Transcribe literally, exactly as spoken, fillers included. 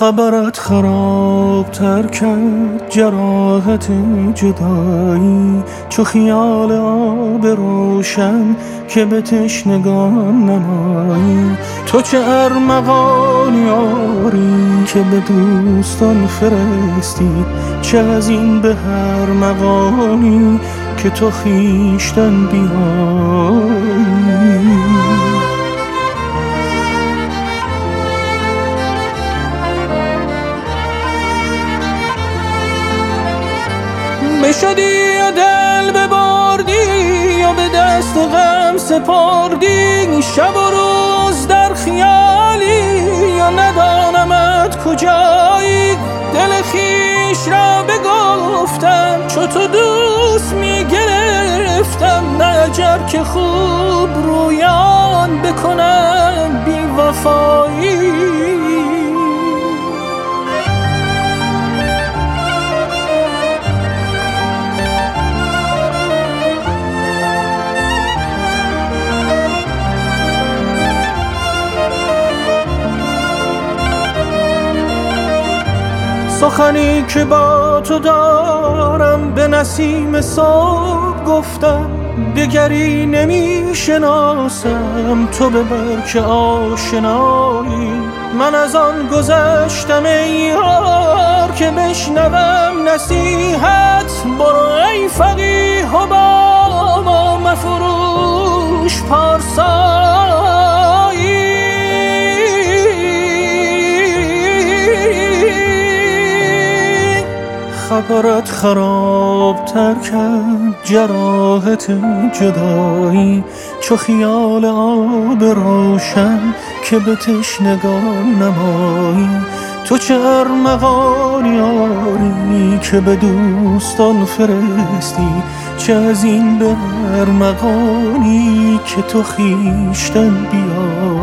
خبرت خراب تر کرد جراحت جدایی، چو خیال آب روشن که به تشنگان نمایی. تو چه ارمغانی آری که به دوستان فرستی، چه از این به هر مغانی که تو خویشتن بیایی. بشدی یا دل ببردی یا به دست غم سپردی، شب و روز در خیالی یا ندانمت کجایی. دل خیش را بگفتم چو تو دوست می گرفتم، نه عجب که خوب رویان بکنم بی وفایی. سخنی که با تو دارم به نسیم صبح گفتم، دگری نمی شناسم تو ببر که آشنایی. من از آن گذشتم ای یار که بشنوم نصیحت، برو ای فقیه و با ما مفروش پارسایی. خبرت خراب تر کرد جراحت جدایی، چو خیال آب روشن که به تشنگان نمایی. تو چه ارمغانی آری که به دوستان فرستی، چه از این به ارمغانی که تو خویشتن بیایی.